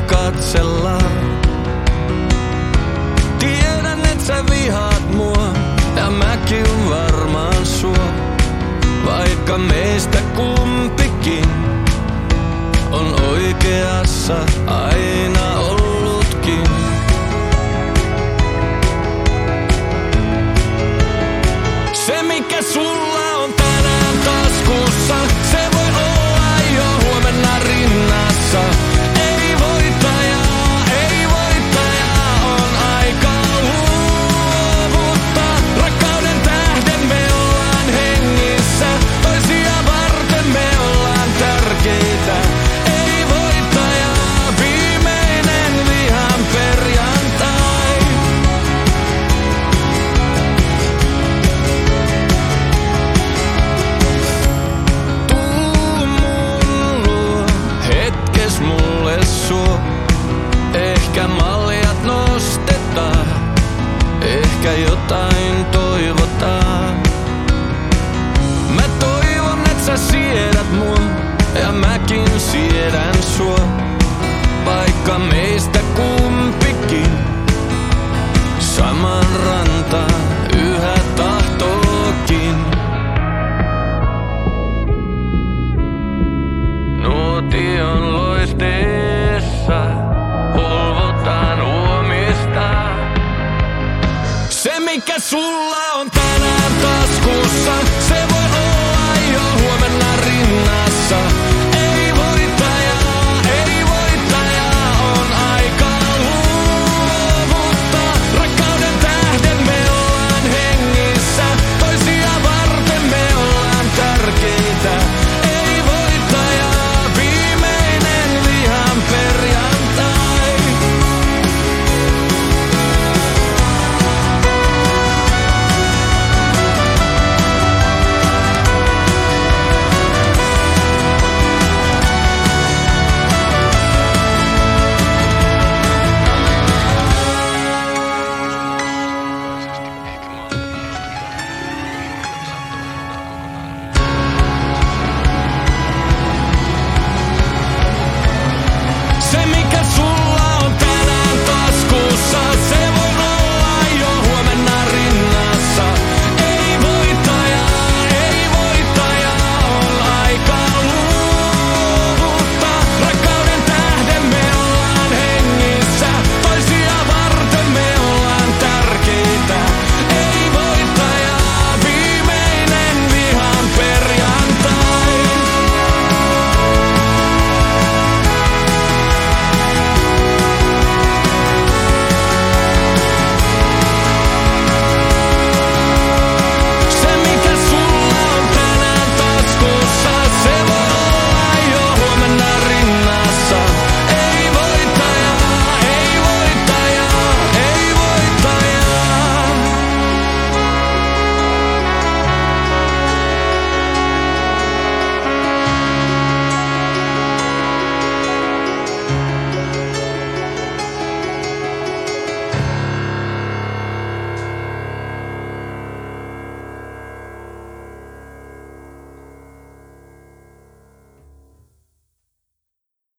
katsellaan. Tiedän, et sä vihaat mua, ja mäkin varmaan sua. Vaikka meistä kumpikin on oikeassa aina ollutkin. Se mikä sulla on tänään taskussa, se voi olla jo huomenna rinnassa. Ei voittajaa, on aika luovuttaa. Rakkauden tähden me ollaan hengissä, toisia varten me ollaan tärkeitä. Ei voittajaa, viimeinen vihan perjantai. Tuu mun luo, hetkes mulle suo. Ehkä maljat nostetaan, ehkä jotain toivotaan. Mä toivon, et sä siedät mua, ja mäkin siedän sua.